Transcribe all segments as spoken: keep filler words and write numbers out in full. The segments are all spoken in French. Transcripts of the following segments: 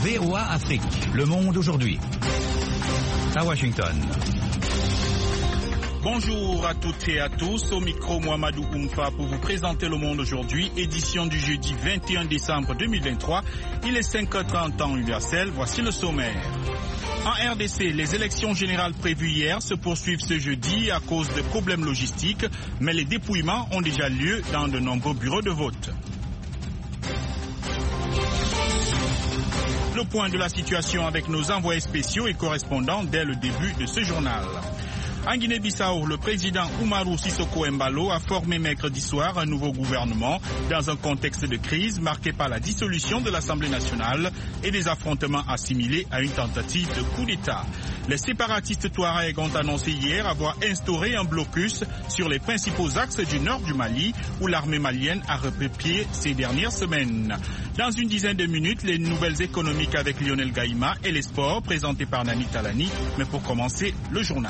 V O A Afrique, le monde aujourd'hui. À Washington. Bonjour à toutes et à tous, au micro Mohamedou Oumfa pour vous présenter le monde aujourd'hui, édition du jeudi vingt et un décembre deux mille vingt-trois. Il est cinq heures trente temps universel, voici le sommaire. En R D C, les élections générales prévues hier se poursuivent ce jeudi à cause de problèmes logistiques, mais les dépouillements ont déjà lieu dans de nombreux bureaux de vote. Le point de la situation avec nos envoyés spéciaux et correspondants dès le début de ce journal. En Guinée-Bissau, le président Umaru Sissoko Embalo a formé mercredi soir un nouveau gouvernement dans un contexte de crise marqué par la dissolution de l'Assemblée nationale et des affrontements assimilés à une tentative de coup d'État. Les séparatistes Touaregs ont annoncé hier avoir instauré un blocus sur les principaux axes du nord du Mali où l'armée malienne a repris pied ces dernières semaines. Dans une dizaine de minutes, les nouvelles économiques avec Lionel Gaïma et les sports présentés par Nani Talani. Mais pour commencer, le journal.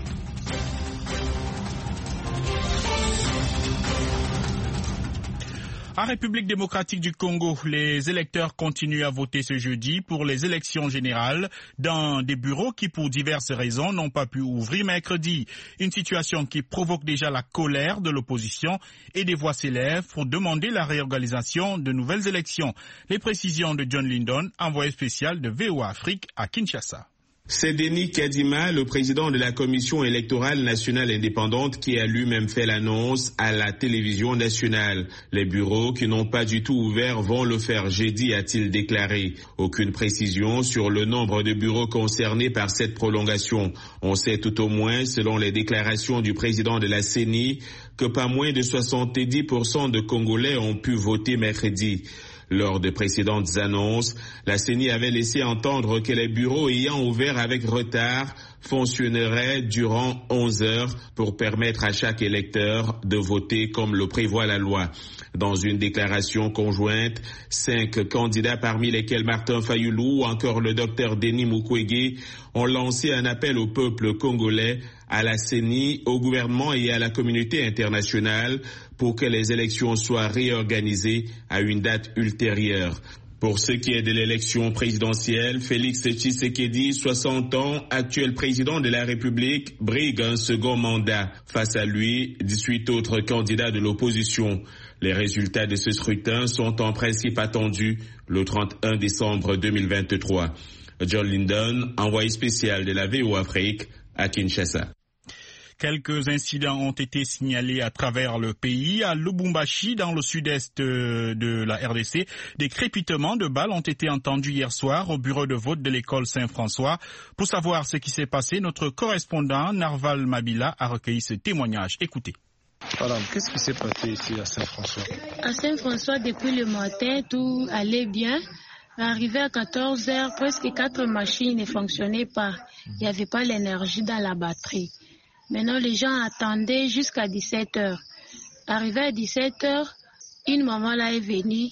En République démocratique du Congo, les électeurs continuent à voter ce jeudi pour les élections générales dans des bureaux qui, pour diverses raisons, n'ont pas pu ouvrir mercredi. Une situation qui provoque déjà la colère de l'opposition et des voix s'élèvent pour demander la réorganisation de nouvelles élections. Les précisions de John Lindon, envoyé spécial de V O A Afrique à Kinshasa. C'est Denis Kadima, le président de la Commission électorale nationale indépendante, qui a lui-même fait l'annonce à la télévision nationale. Les bureaux qui n'ont pas du tout ouvert vont le faire jeudi, a-t-il déclaré. Aucune précision sur le nombre de bureaux concernés par cette prolongation. On sait tout au moins, selon les déclarations du président de la C E N I, que pas moins de soixante-dix pour cent de Congolais ont pu voter mercredi. Lors de précédentes annonces, la C E N I avait laissé entendre que les bureaux ayant ouvert avec retard fonctionneraient durant onze heures pour permettre à chaque électeur de voter comme le prévoit la loi. Dans une déclaration conjointe, cinq candidats parmi lesquels Martin Fayulu ou encore le docteur Denis Mukwege ont lancé un appel au peuple congolais, à la C E N I, au gouvernement et à la communauté internationale pour que les élections soient réorganisées à une date ultérieure. Pour ce qui est de l'élection présidentielle, Félix Tshisekedi, soixante ans, actuel président de la République, brigue un second mandat. Face à lui, dix-huit autres candidats de l'opposition. Les résultats de ce scrutin sont en principe attendus le trente et un décembre deux mille vingt-trois. John Lindon, envoyé spécial de la V O A Afrique à Kinshasa. Quelques incidents ont été signalés à travers le pays. À Lubumbashi, dans le sud-est de la R D C, des crépitements de balles ont été entendus hier soir au bureau de vote de l'école Saint-François. Pour savoir ce qui s'est passé, notre correspondant Narval Mabila a recueilli ce témoignage. Écoutez. Madame, qu'est-ce qui s'est passé ici à Saint-François? À Saint-François, depuis le matin, tout allait bien. Arrivé à quatorze heures, presque quatre machines ne fonctionnaient pas. Il n'y avait pas l'énergie dans la batterie. Maintenant, les gens attendaient jusqu'à dix-sept heures. Arrivé à dix-sept heures, une maman là est venue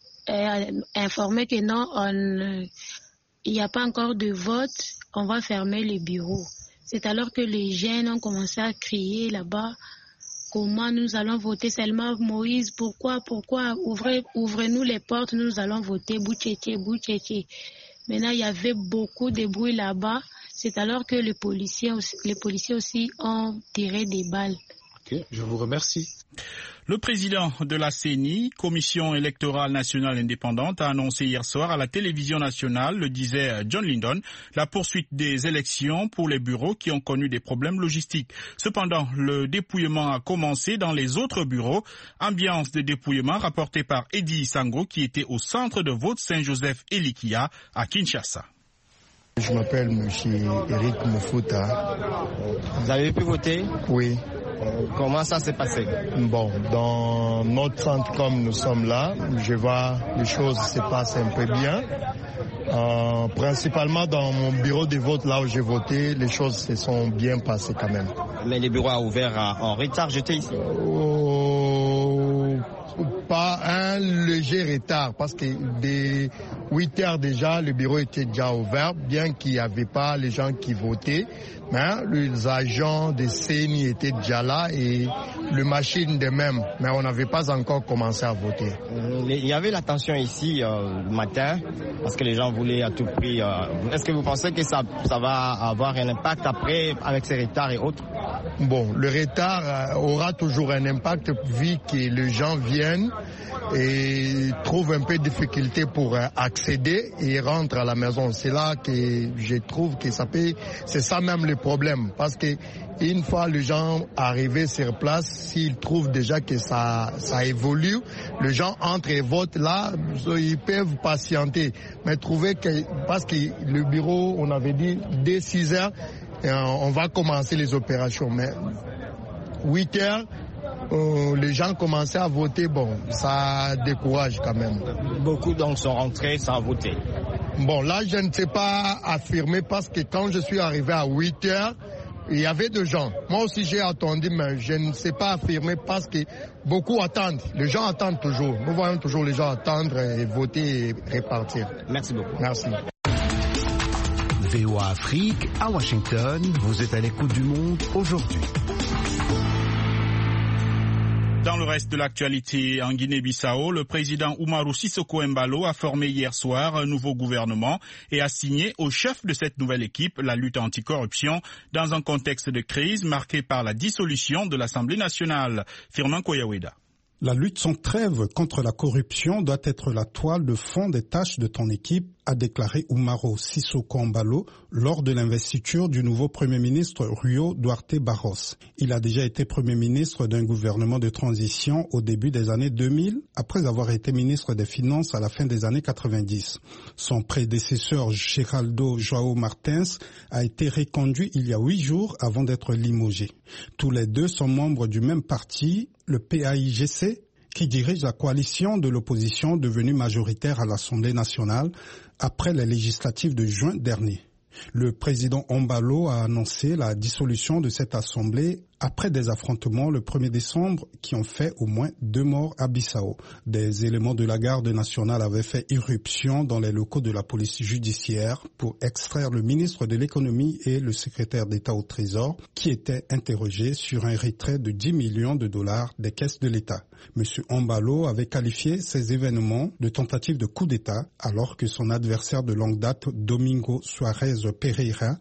euh, informer que non, il n'y a pas encore de vote, on va fermer les bureaux. C'est alors que les jeunes ont commencé à crier là-bas, comment nous allons voter seulement Moïse, pourquoi, pourquoi, ouvrez, ouvrez-nous les portes, nous allons voter Bouchéché, Bouchéché. Maintenant, il y avait beaucoup de bruit là-bas. C'est alors que les policiers, les policiers aussi ont tiré des balles. Ok, je vous remercie. Le président de la C E N I, Commission électorale nationale indépendante, a annoncé hier soir à la télévision nationale, le disait John Lindon, la poursuite des élections pour les bureaux qui ont connu des problèmes logistiques. Cependant, le dépouillement a commencé dans les autres bureaux. Ambiance de dépouillement rapportée par Eddie Sango qui était au centre de vote Saint-Joseph-Elikia à Kinshasa. Je m'appelle M. Eric Moufuta. Vous avez pu voter? Oui. Comment ça s'est passé? Bon, dans notre centre comme nous sommes là, je vois les choses se passent un peu bien. Euh, principalement dans mon bureau de vote, là où j'ai voté, les choses se sont bien passées quand même. Mais les bureaux ont ouvert en retard, j'étais ici. Oh, pas un, le léger retard parce que dès huit heures déjà, le bureau était déjà ouvert, bien qu'il n'y avait pas les gens qui votaient. Mais les agents de C N I étaient déjà là et les machines de même. Mais on n'avait pas encore commencé à voter. Il y avait la tension ici euh, le matin parce que les gens voulaient à tout prix. Euh, est-ce que vous pensez que ça, ça va avoir un impact après avec ces retards et autres? Bon, le retard euh, aura toujours un impact vu que les gens viennent et trouvent un peu de difficulté pour euh, accéder et rentrent à la maison. C'est là que je trouve que ça peut, c'est ça même le problème. Parce que une fois les gens arrivés sur place, s'ils trouvent déjà que ça, ça évolue, les gens entrent et votent là, ils peuvent patienter. Mais trouver que, parce que le bureau, on avait dit dès six heures, on va commencer les opérations. Mais huit heures, euh, les gens commençaient à voter, bon, ça décourage quand même. Beaucoup donc sont rentrés sans voter. Bon, là, je ne sais pas affirmer parce que quand je suis arrivé à huit heures, il y avait des gens. Moi aussi, j'ai attendu, mais je ne sais pas affirmer parce que beaucoup attendent. Les gens attendent toujours. Nous voyons toujours les gens attendre et voter et repartir. Merci beaucoup. Merci. V O A Afrique, à Washington, vous êtes à l'écoute du monde aujourd'hui. Dans le reste de l'actualité, en Guinée-Bissau, le président Umaru Sissoco Embalo a formé hier soir un nouveau gouvernement et a signé au chef de cette nouvelle équipe la lutte anticorruption dans un contexte de crise marqué par la dissolution de l'Assemblée nationale. Firmin Koyaweda. La lutte sans trêve contre la corruption doit être la toile de fond des tâches de ton équipe, a déclaré Umaru Sissoco Embalo lors de l'investiture du nouveau Premier ministre Rio Duarte Barros. Il a déjà été Premier ministre d'un gouvernement de transition au début des années deux mille, après avoir été ministre des Finances à la fin des années quatre-vingt-dix. Son prédécesseur Geraldo João Martins a été reconduit il y a huit jours avant d'être limogé. Tous les deux sont membres du même parti, le P A I G C, qui dirige la coalition de l'opposition devenue majoritaire à l'Assemblée nationale après les législatives de juin dernier. Le président Embalo a annoncé la dissolution de cette assemblée après des affrontements le premier décembre qui ont fait au moins deux morts à Bissau. Des éléments de la garde nationale avaient fait irruption dans les locaux de la police judiciaire pour extraire le ministre de l'économie et le secrétaire d'État au Trésor qui étaient interrogés sur un retrait de dix millions de dollars des caisses de l'État. Monsieur Embalo avait qualifié ces événements de tentative de coup d'État alors que son adversaire de longue date, Domingo Suarez Pereira,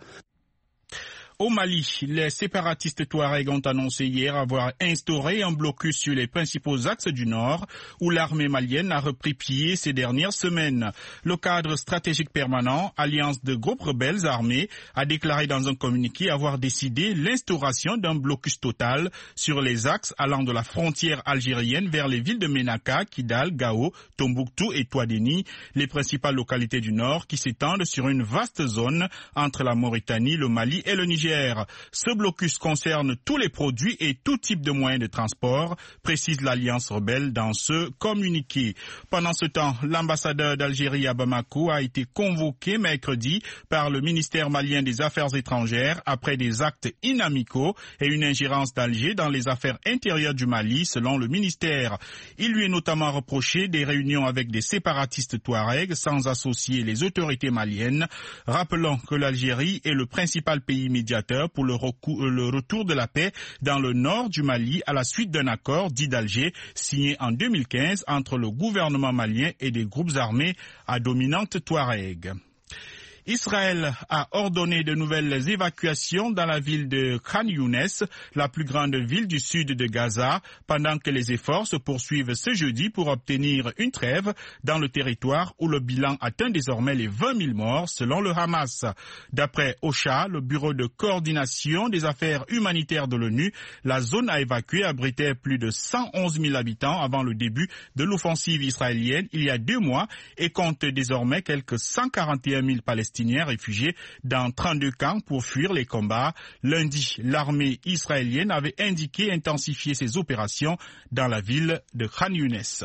Au Mali, les séparatistes Touaregs ont annoncé hier avoir instauré un blocus sur les principaux axes du Nord où l'armée malienne a repris pied ces dernières semaines. Le cadre stratégique permanent, alliance de groupes rebelles armés, a déclaré dans un communiqué avoir décidé l'instauration d'un blocus total sur les axes allant de la frontière algérienne vers les villes de Ménaka, Kidal, Gao, Tombouctou et Touadéni, les principales localités du Nord qui s'étendent sur une vaste zone entre la Mauritanie, le Mali et le Niger. Ce blocus concerne tous les produits et tout type de moyens de transport, précise l'Alliance rebelle dans ce communiqué. Pendant ce temps, l'ambassadeur d'Algérie à Bamako a été convoqué mercredi par le ministère malien des Affaires étrangères après des actes inamicaux et une ingérence d'Alger dans les affaires intérieures du Mali, selon le ministère. Il lui est notamment reproché des réunions avec des séparatistes touaregs sans associer les autorités maliennes, rappelant que l'Algérie est le principal pays médiateur pour le, le retour de la paix dans le nord du Mali à la suite d'un accord dit d'Alger signé en deux mille quinze entre le gouvernement malien et des groupes armés à dominante touareg. Israël a ordonné de nouvelles évacuations dans la ville de Khan Younes, la plus grande ville du sud de Gaza, pendant que les efforts se poursuivent ce jeudi pour obtenir une trêve dans le territoire où le bilan atteint désormais les vingt mille morts selon le Hamas. D'après OCHA, le bureau de coordination des affaires humanitaires de l'ONU, la zone à évacuer abritait plus de cent onze mille habitants avant le début de l'offensive israélienne il y a deux mois et compte désormais quelques cent quarante et un mille Palestiniens réfugiés dans trente-deux camps pour fuir les combats. Lundi, l'armée israélienne avait indiqué intensifier ses opérations dans la ville de Khan Younes.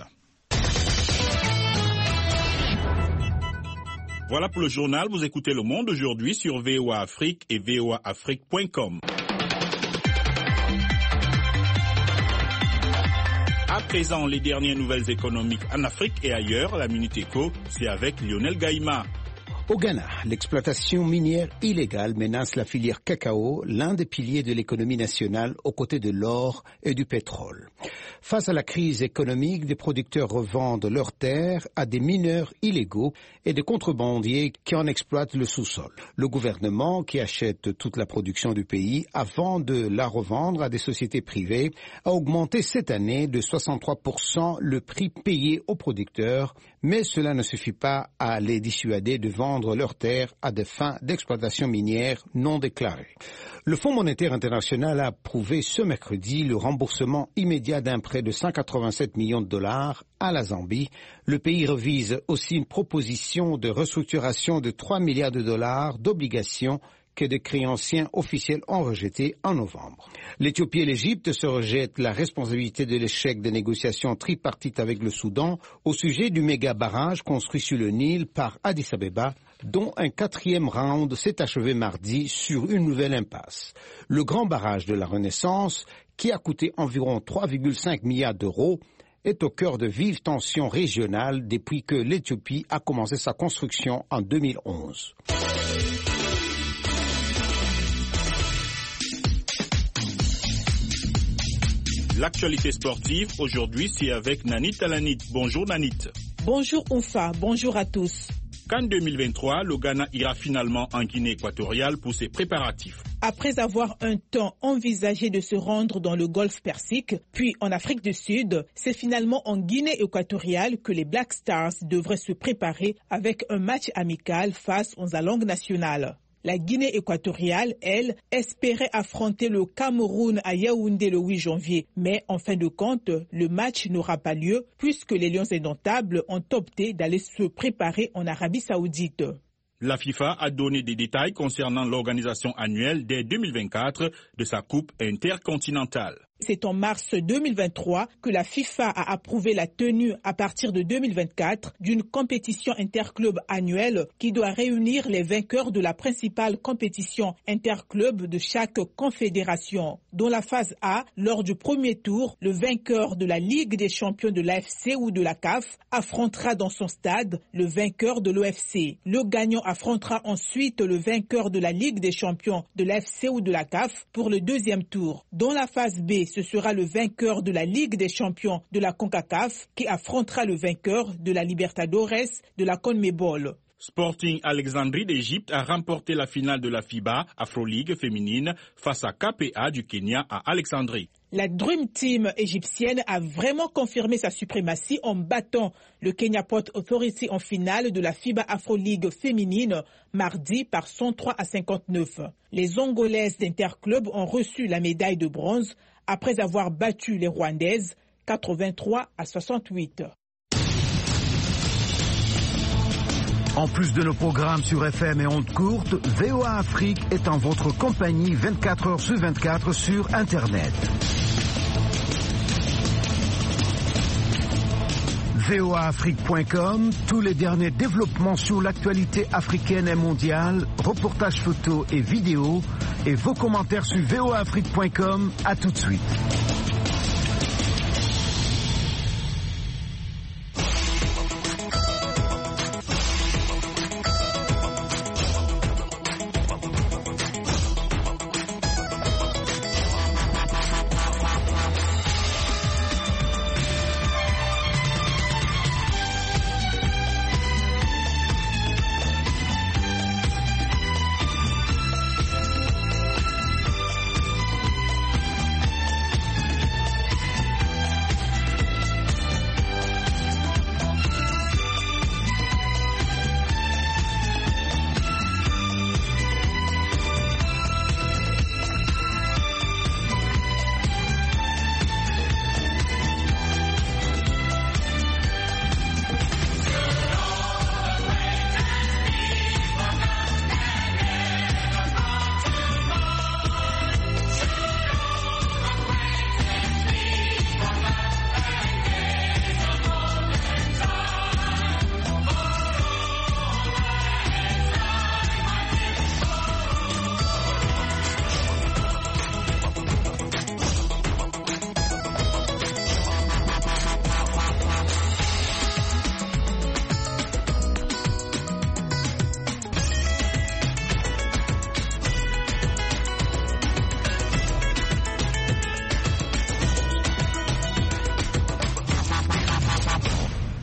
Voilà pour le journal. Vous écoutez Le Monde aujourd'hui sur V O A Afrique et V O A Afrique point com. présent, les dernières nouvelles économiques en Afrique et ailleurs. La Minute Éco, c'est avec Lionel Gaïma. Au Ghana, l'exploitation minière illégale menace la filière cacao, l'un des piliers de l'économie nationale aux côtés de l'or et du pétrole. Face à la crise économique, des producteurs revendent leurs terres à des mineurs illégaux et des contrebandiers qui en exploitent le sous-sol. Le gouvernement, qui achète toute la production du pays avant de la revendre à des sociétés privées, a augmenté cette année de soixante-trois pour cent le prix payé aux producteurs, mais cela ne suffit pas à les dissuader de vendre leurs terres à des fins d'exploitation minière non déclarées. Le Fonds monétaire international a approuvé ce mercredi le remboursement immédiat d'un prêt de cent quatre-vingt-sept millions de dollars à la Zambie. Le pays revise aussi une proposition de restructuration de trois milliards de dollars d'obligations que des créanciers officiels ont rejeté en novembre. L'Éthiopie et l'Égypte se rejettent la responsabilité de l'échec des négociations tripartites avec le Soudan au sujet du méga barrage construit sur le Nil par Addis Abeba, dont un quatrième round s'est achevé mardi sur une nouvelle impasse. Le grand barrage de la Renaissance, qui a coûté environ trois virgule cinq milliards d'euros, est au cœur de vives tensions régionales depuis que l'Éthiopie a commencé sa construction en deux mille onze. L'actualité sportive, aujourd'hui, c'est avec Nanit Talanit. Bonjour Nanit. Bonjour Oufa, bonjour à tous. CAN deux mille vingt-trois, le Ghana ira finalement en Guinée équatoriale pour ses préparatifs. Après avoir un temps envisagé de se rendre dans le Golfe Persique, puis en Afrique du Sud, c'est finalement en Guinée équatoriale que les Black Stars devraient se préparer avec un match amical face aux langues nationales. La Guinée équatoriale, elle, espérait affronter le Cameroun à Yaoundé le huit janvier. Mais en fin de compte, le match n'aura pas lieu puisque les Lions indomptables ont opté d'aller se préparer en Arabie Saoudite. La FIFA a donné des détails concernant l'organisation annuelle dès deux mille vingt-quatre de sa Coupe intercontinentale. C'est en mars deux mille vingt-trois que la FIFA a approuvé la tenue à partir de deux mille vingt-quatre d'une compétition interclub annuelle qui doit réunir les vainqueurs de la principale compétition interclub de chaque confédération. Dans la phase A, lors du premier tour, le vainqueur de la Ligue des champions de l'A F C ou de la C A F affrontera dans son stade le vainqueur de l'O F C. Le gagnant affrontera ensuite le vainqueur de la Ligue des champions de l'A F C ou de la C A F pour le deuxième tour. Dans la phase B, ce sera le vainqueur de la Ligue des champions de la CONCACAF qui affrontera le vainqueur de la Libertadores de la CONMEBOL. Sporting Alexandrie d'Égypte a remporté la finale de la FIBA Afro League féminine face à K P A du Kenya à Alexandrie. La Dream Team égyptienne a vraiment confirmé sa suprématie en battant le Kenya Port Authority en finale de la FIBA Afro League féminine mardi par cent trois à cinquante-neuf. Les Angolaises d'Interclub ont reçu la médaille de bronze après avoir battu les Rwandaises quatre-vingt-trois à soixante-huit. En plus de nos programmes sur F M et ondes courtes, V O A Afrique est en votre compagnie vingt-quatre heures sur vingt-quatre sur Internet. V O A Afrique point com, tous les derniers développements sur l'actualité africaine et mondiale, reportages photos et vidéos, et vos commentaires sur V O A Afrique point com. À tout de suite.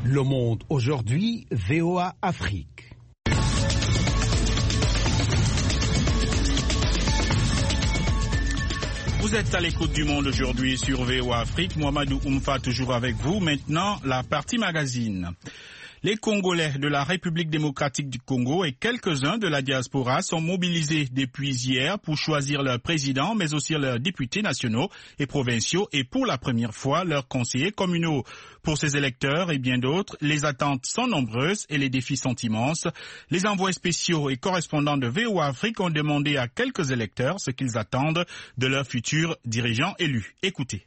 Le Monde aujourd'hui, V O A Afrique. Vous êtes à l'écoute du Monde aujourd'hui sur V O A Afrique. Mohamedou Oumfa toujours avec vous. Maintenant, la partie magazine. Les Congolais de la République démocratique du Congo et quelques-uns de la diaspora sont mobilisés depuis hier pour choisir leur président, mais aussi leurs députés nationaux et provinciaux et pour la première fois leurs conseillers communaux. Pour ces électeurs et bien d'autres, les attentes sont nombreuses et les défis sont immenses. Les envois spéciaux et correspondants de V O A Afrique ont demandé à quelques électeurs ce qu'ils attendent de leurs futurs dirigeants élus. Écoutez.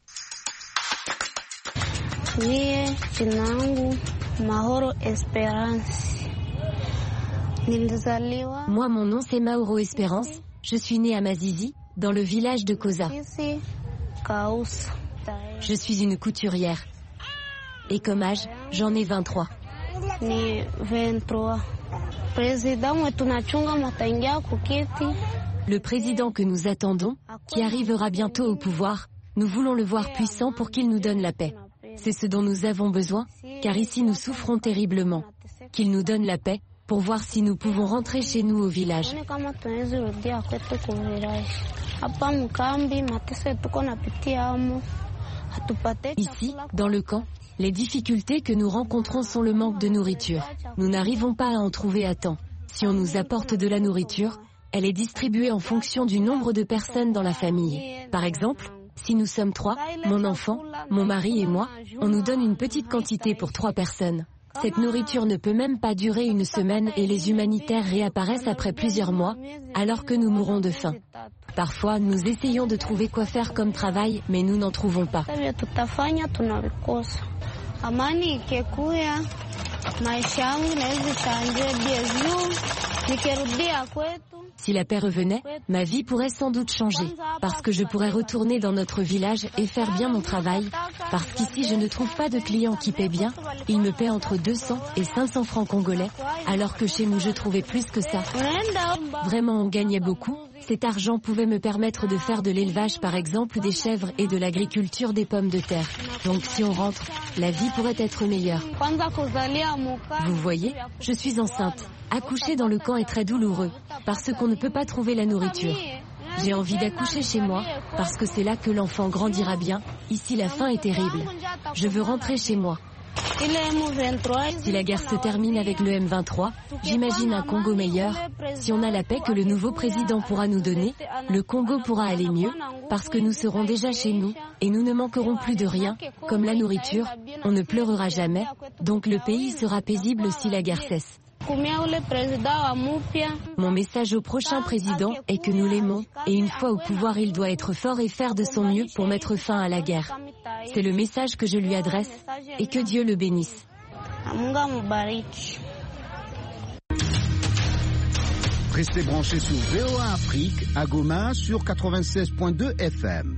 Mahoro Espérance. Moi, mon nom c'est Mauro Espérance. Je suis née à Mazizi, dans le village de Koza. Je suis une couturière. Et comme âge, j'en ai vingt-trois. Le président que nous attendons, qui arrivera bientôt au pouvoir, nous voulons le voir puissant pour qu'il nous donne la paix. C'est ce dont nous avons besoin, car ici nous souffrons terriblement. Qu'il nous donne la paix, pour voir si nous pouvons rentrer chez nous au village. Ici, dans le camp, les difficultés que nous rencontrons sont le manque de nourriture. Nous n'arrivons pas à en trouver à temps. Si on nous apporte de la nourriture, elle est distribuée en fonction du nombre de personnes dans la famille. Par exemple, si nous sommes trois, mon enfant, mon mari et moi, on nous donne une petite quantité pour trois personnes. Cette nourriture ne peut même pas durer une semaine et les humanitaires réapparaissent après plusieurs mois, alors que nous mourons de faim. Parfois, nous essayons de trouver quoi faire comme travail, mais nous n'en trouvons pas. Si la paix revenait, ma vie pourrait sans doute changer, parce que je pourrais retourner dans notre village et faire bien mon travail, parce qu'ici je ne trouve pas de clients qui paient bien, ils me paient entre deux cents et cinq cents francs congolais, alors que chez nous je trouvais plus que ça. Vraiment on gagnait beaucoup, cet argent pouvait me permettre de faire de l'élevage par exemple des chèvres et de l'agriculture des pommes de terre. Donc si on rentre, la vie pourrait être meilleure. Vous voyez, je suis enceinte. Accoucher dans le camp est très douloureux, parce qu'on ne peut pas trouver la nourriture. J'ai envie d'accoucher chez moi, parce que c'est là que l'enfant grandira bien. Ici, la faim est terrible. Je veux rentrer chez moi. Si la guerre se termine avec le M vingt-trois, j'imagine un Congo meilleur. Si on a la paix que le nouveau président pourra nous donner, le Congo pourra aller mieux, parce que nous serons déjà chez nous, et nous ne manquerons plus de rien, comme la nourriture, on ne pleurera jamais, donc le pays sera paisible si la guerre cesse. Mon message au prochain président est que nous l'aimons et une fois au pouvoir il doit être fort et faire de son mieux pour mettre fin à la guerre. C'est le message que je lui adresse et que Dieu le bénisse. Restez branchés sur V O A Afrique à Goma sur quatre-vingt-seize point deux F M.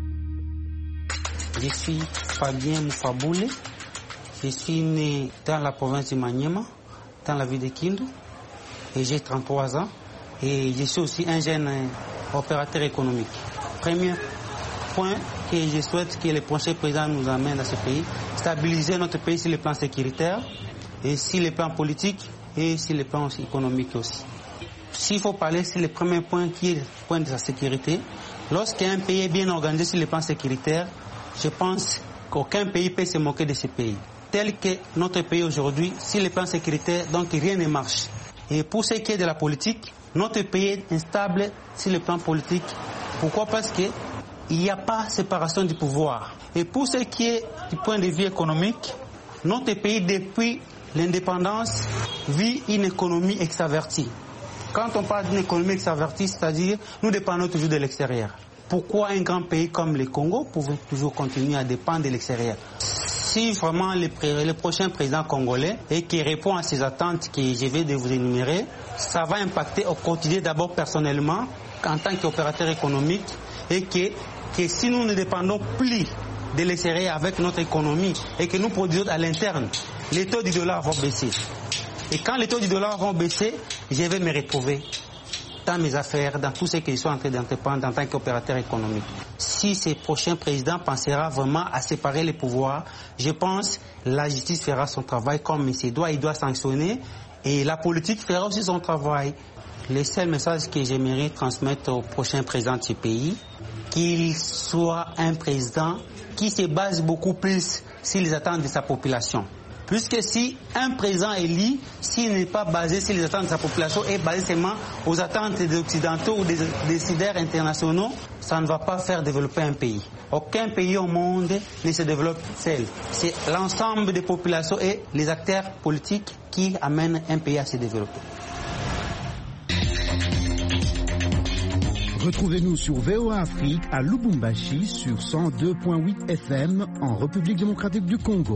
Je suis Fabien Moufaboule. Je suis né dans la province de Maniema, dans la ville de Kindu, et j'ai trente-trois ans et je suis aussi un jeune opérateur économique. Premier point que je souhaite que le prochain président nous amène à ce pays, stabiliser notre pays sur le plan sécuritaire et sur le plan politique et sur le plan économique aussi. S'il faut parler sur le premier point qui est le point de la sécurité, lorsqu'un pays est bien organisé sur le plan sécuritaire, je pense qu'aucun pays peut se moquer de ce pays. Tel que notre pays aujourd'hui, sur le plan sécuritaire, donc rien ne marche. Et pour ce qui est de la politique, notre pays est instable sur le plan politique. Pourquoi? Parce qu'il n'y a pas séparation du pouvoir. Et pour ce qui est du point de vue économique, notre pays, depuis l'indépendance, vit une économie extravertie. Quand on parle d'une économie extravertie, c'est-à-dire nous dépendons toujours de l'extérieur. Pourquoi un grand pays comme le Congo pouvait toujours continuer à dépendre de l'extérieur? Si vraiment le, le prochain président congolais et qui répond à ces attentes que je vais de vous énumérer, ça va impacter au quotidien d'abord personnellement en tant qu'opérateur économique et que, que si nous ne dépendons plus de l'extérieur avec notre économie et que nous produisons à l'interne, les taux du dollar vont baisser. Et quand les taux du dollar vont baisser, je vais me retrouver dans mes affaires, dans tout ce que je suis en train d'entreprendre en tant qu'opérateur économique. Si ce prochain président pensera vraiment à séparer les pouvoirs, je pense que la justice fera son travail comme il se doit, il doit sanctionner, et la politique fera aussi son travail. Le seul message que j'aimerais transmettre au prochain président de ce pays, qu'il soit un président qui se base beaucoup plus sur les attentes de sa population. Puisque si un président élu, s'il n'est pas basé sur les attentes de sa population et basé seulement aux attentes des Occidentaux ou des décideurs internationaux, ça ne va pas faire développer un pays. Aucun pays au monde ne se développe seul. C'est l'ensemble des populations et les acteurs politiques qui amènent un pays à se développer. Retrouvez-nous sur V O A Afrique à Lubumbashi sur cent deux point huit F M en République démocratique du Congo.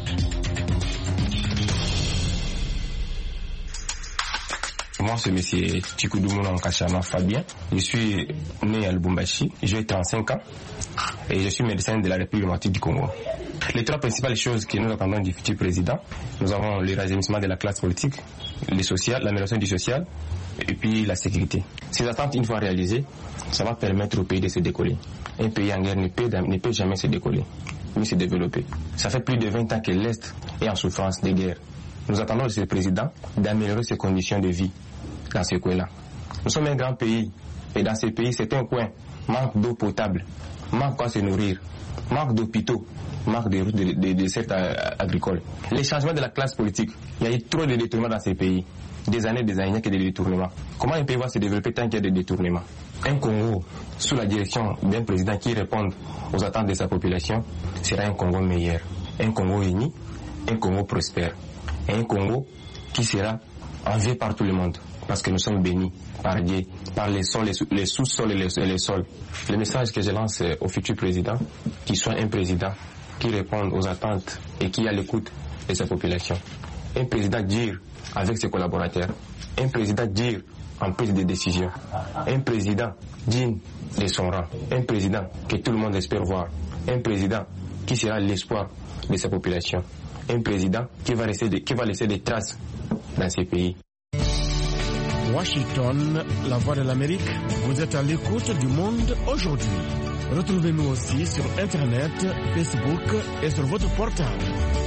Moi, c'est M. Chikudumuna Nkashama Fabien. Je suis né à Lubumbashi. J'ai trente-cinq ans et je suis médecin de la République démocratique du Congo. Les trois principales choses que nous attendons du futur président, nous avons le rajeunissement de la classe politique, le social, l'amélioration du social et puis la sécurité. Ces attentes, une fois réalisées, ça va permettre au pays de se décoller. Un pays en guerre ne peut, ne peut jamais se décoller, ni se développer. Ça fait plus de vingt ans que l'Est est en souffrance de guerre. Nous attendons de ce président d'améliorer ses conditions de vie dans ce coin-là. Nous sommes un grand pays et dans ce pays, c'est un coin. Manque d'eau potable, manque quoi se nourrir, manque d'hôpitaux, manque de routes, de, de, de secteurs agricoles. Les changements de la classe politique, il y a eu trop de détournements dans ces pays. Des années, des années, il n'y a que des détournements. Comment un pays va se développer tant qu'il y a des détournements? Un Congo, sous la direction d'un président qui répond aux attentes de sa population, sera un Congo meilleur. Un Congo uni, un Congo prospère. Et un Congo qui sera envié par tout le monde. Parce que nous sommes bénis par Dieu, par les sols, les sous-sols et les, et les sols. Le message que je lance au futur président, qu'il soit un président qui réponde aux attentes et qui a l'écoute de sa population. Un président dur avec ses collaborateurs. Un président dur en prise de décision. Un président digne de son rang. Un président que tout le monde espère voir. Un président qui sera l'espoir de sa population. Un président qui va laisser des, qui va laisser des traces dans ces pays. Washington, la voix de l'Amérique, vous êtes à l'écoute du monde aujourd'hui. Retrouvez-nous aussi sur Internet, Facebook et sur votre portable.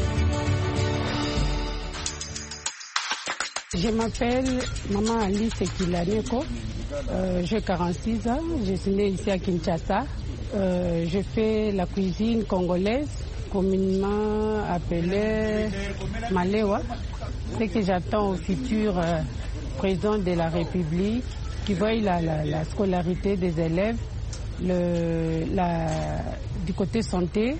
Je m'appelle Maman Alice Kilaneko, euh, j'ai quarante-six ans, je suis née ici à Kinshasa. Euh, je fais la cuisine congolaise, communément appelée Malewa. C'est que j'attends au futur euh, président de la République qui voit la, la, la scolarité des élèves, le, la, du côté santé,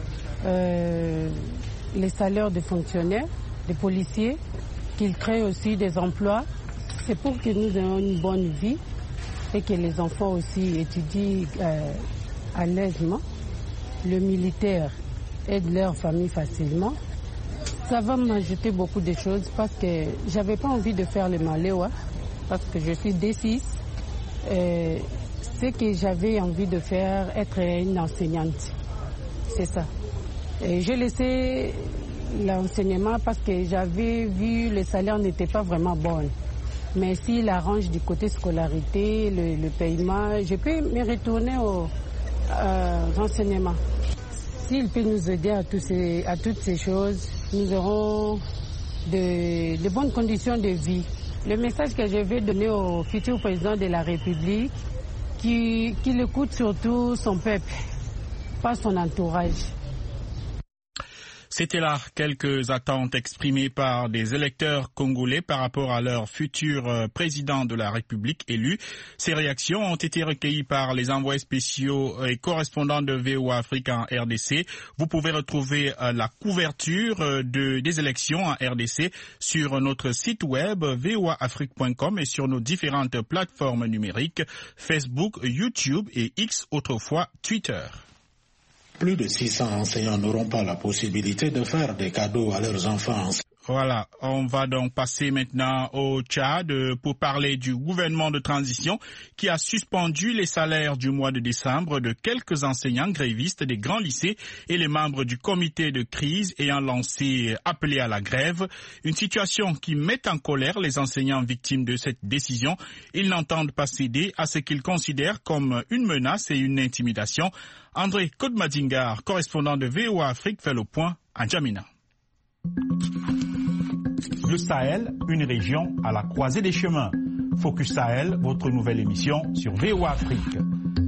euh, les salaires des fonctionnaires, des policiers, qu'il crée aussi des emplois. C'est pour que nous ayons une bonne vie et que les enfants aussi étudient euh, à l'aisement. Le militaire aide leur famille facilement. Ça va m'ajouter beaucoup de choses parce que j'avais pas envie de faire le Malewa parce que je suis D six. Euh, ce que j'avais envie de faire, être une enseignante. C'est ça. Et j'ai laissé l'enseignement parce que j'avais vu le salaire n'était pas vraiment bon. Mais s'il arrange du côté scolarité, le, le paiement, je peux me retourner au euh, renseignement. S'il peut nous aider à, tous ces, à toutes ces choses, nous aurons de, de bonnes conditions de vie. Le message que je vais donner au futur président de la République, qui, qui écoute surtout son peuple, pas son entourage. C'était là quelques attentes exprimées par des électeurs congolais par rapport à leur futur président de la République élu. Ces réactions ont été recueillies par les envoyés spéciaux et correspondants de V O A Afrique en R D C. Vous pouvez retrouver la couverture de, des élections en R D C sur notre site web v o a afrique point com et sur nos différentes plateformes numériques Facebook, YouTube et X, autrefois Twitter. Plus de six cents enseignants n'auront pas la possibilité de faire des cadeaux à leurs enfants. Voilà, on va donc passer maintenant au Tchad pour parler du gouvernement de transition qui a suspendu les salaires du mois de décembre de quelques enseignants grévistes des grands lycées et les membres du comité de crise ayant lancé appelé à la grève. Une situation qui met en colère les enseignants victimes de cette décision. Ils n'entendent pas céder à ce qu'ils considèrent comme une menace et une intimidation. André Kodmadingar, correspondant de V O A Afrique, fait le point à N'Djamena. Le Sahel, une région à la croisée des chemins. Focus Sahel, votre nouvelle émission sur V O A Afrique.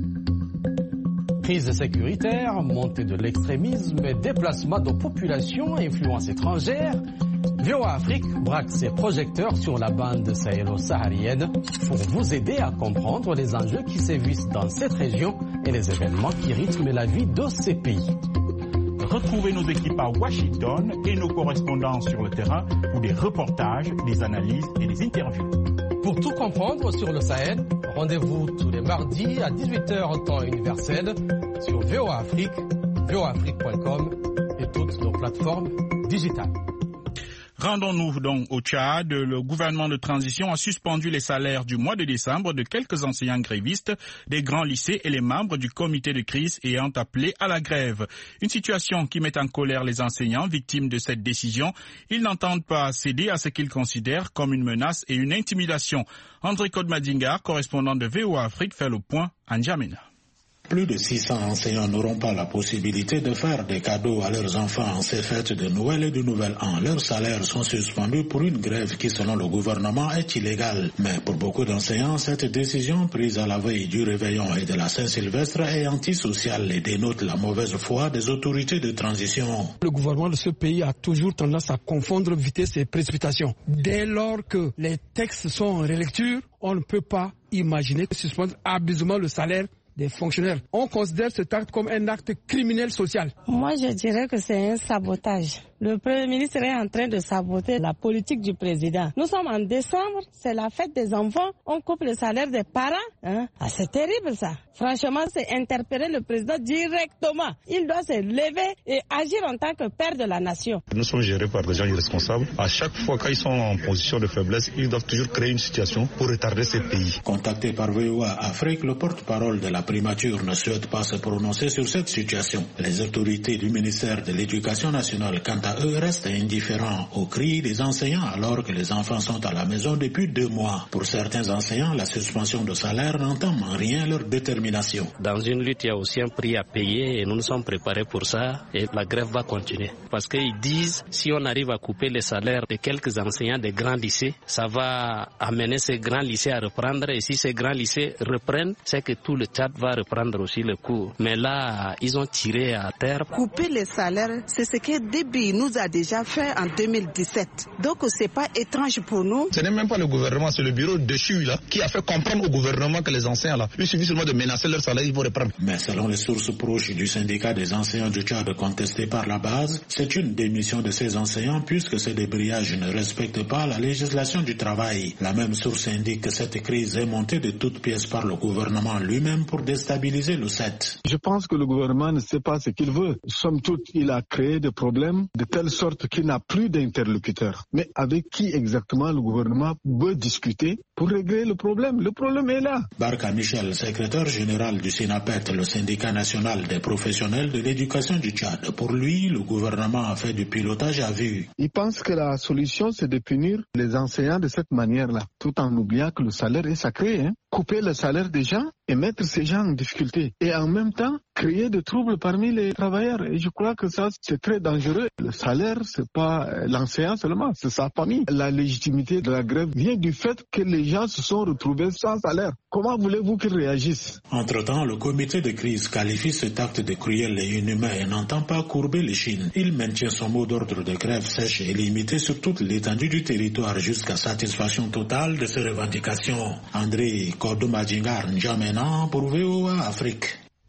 Crise sécuritaire, montée de l'extrémisme et déplacement de populations à influence étrangère, V O A Afrique braque ses projecteurs sur la bande sahélo-saharienne pour vous aider à comprendre les enjeux qui sévissent dans cette région et les événements qui rythment la vie de ces pays. Retrouvez nos équipes à Washington et nos correspondants sur le terrain pour des reportages, des analyses et des interviews. Pour tout comprendre sur le Sahel, rendez-vous tous les mardis à dix-huit heures temps universel sur V O A Afrique, V O A Afrique point com et toutes nos plateformes digitales. Rendons-nous donc au Tchad. Le gouvernement de transition a suspendu les salaires du mois de décembre de quelques enseignants grévistes des grands lycées et les membres du comité de crise ayant appelé à la grève. Une situation qui met en colère les enseignants victimes de cette décision. Ils n'entendent pas céder à ce qu'ils considèrent comme une menace et une intimidation. André Kodmadingar, correspondant de V O A Afrique, fait le point à N'Djamena. Plus de six cents enseignants n'auront pas la possibilité de faire des cadeaux à leurs enfants en ces fêtes de Noël et du Nouvel An. Leurs salaires sont suspendus pour une grève qui, selon le gouvernement, est illégale. Mais pour beaucoup d'enseignants, cette décision prise à la veille du réveillon et de la Saint-Sylvestre est antisociale et dénote la mauvaise foi des autorités de transition. Le gouvernement de ce pays a toujours tendance à confondre vitesse et précipitation. Dès lors que les textes sont en relecture, on ne peut pas imaginer suspendre abusivement le salaire des fonctionnaires. On considère cet acte comme un acte criminel social. Moi, je dirais que c'est un sabotage. Le Premier ministre est en train de saboter la politique du président. Nous sommes en décembre, c'est la fête des enfants, on coupe le salaire des parents. Hein? Ah, c'est terrible ça. Franchement, c'est interpeller le président directement. Il doit se lever et agir en tant que père de la nation. Nous sommes gérés par des gens irresponsables. À chaque fois qu'ils sont en position de faiblesse, ils doivent toujours créer une situation pour retarder ces pays. Contacté par V O A Afrique, le porte-parole de la primature ne souhaite pas se prononcer sur cette situation. Les autorités du ministère de l'Éducation nationale, quant à eux, restent indifférents aux cris des enseignants alors que les enfants sont à la maison depuis deux mois. Pour certains enseignants, la suspension de salaire n'entame en rien leur détermination. Dans une lutte, il y a aussi un prix à payer et nous nous sommes préparés pour ça et la grève va continuer. Parce qu'ils disent, si on arrive à couper les salaires de quelques enseignants des grands lycées, ça va amener ces grands lycées à reprendre et si ces grands lycées reprennent, c'est que tout le Tchad va reprendre aussi le cours. Mais là, ils ont tiré à terre. Couper les salaires, c'est ce que Déby nous a déjà fait en deux mille dix-sept. Donc c'est pas étrange pour nous. Ce n'est même pas le gouvernement, c'est le bureau de Chu là qui a fait comprendre au gouvernement que les enseignants là, il suffit seulement de menacer leur salaire, ils vont reprendre. Mais selon les sources proches du syndicat des enseignants du Tchad contesté par la base, c'est une démission de ces enseignants puisque ces débrayages ne respectent pas la législation du travail. La même source indique que cette crise est montée de toutes pièces par le gouvernement lui-même pour déstabiliser le S E T. Je pense que le gouvernement ne sait pas ce qu'il veut. Somme toute, il a créé des problèmes de telle sorte qu'il n'a plus d'interlocuteur. Mais avec qui exactement le gouvernement veut discuter pour régler le problème? Le problème est là. Barka Michel, secrétaire général du SINAPET, le syndicat national des professionnels de l'éducation du Tchad. Pour lui, le gouvernement a fait du pilotage à vue. Il pense que la solution, c'est de punir les enseignants de cette manière-là, tout en oubliant que le salaire est sacré. Hein? Couper le salaire des gens et mettre ces gens en difficulté. Et en même temps, créer des troubles parmi les travailleurs. Et je crois que ça, c'est très dangereux. Le salaire, c'est pas l'enseignant seulement, c'est sa famille. La légitimité de la grève vient du fait que les gens se sont retrouvés sans salaire. Comment voulez-vous qu'ils réagissent? Entre-temps, le comité de crise qualifie cet acte de cruel et inhumain et n'entend pas courber les chines. Il maintient son mot d'ordre de grève sèche et limité sur toute l'étendue du territoire jusqu'à satisfaction totale de ses revendications. André Kodmadingar, N'Djamena pour V O A Afrique.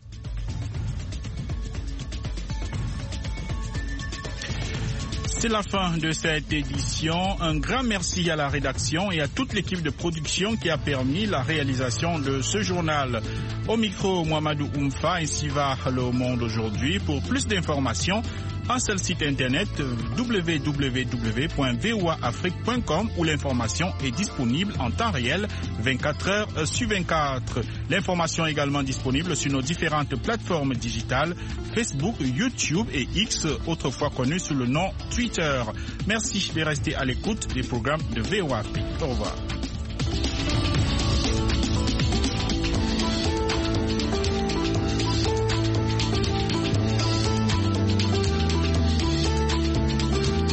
C'est la fin de cette édition. Un grand merci à la rédaction et à toute l'équipe de production qui a permis la réalisation de ce journal. Au micro, Mohamedou Oumfa, ainsi va le monde aujourd'hui. Pour plus d'informations, un seul site internet w w w point v o a afrique point com où l'information est disponible en temps réel vingt-quatre heures sur vingt-quatre. L'information est également disponible sur nos différentes plateformes digitales Facebook, YouTube et X, autrefois connu sous le nom Twitter. Merci de rester à l'écoute des programmes de V O A Afrique. Au revoir.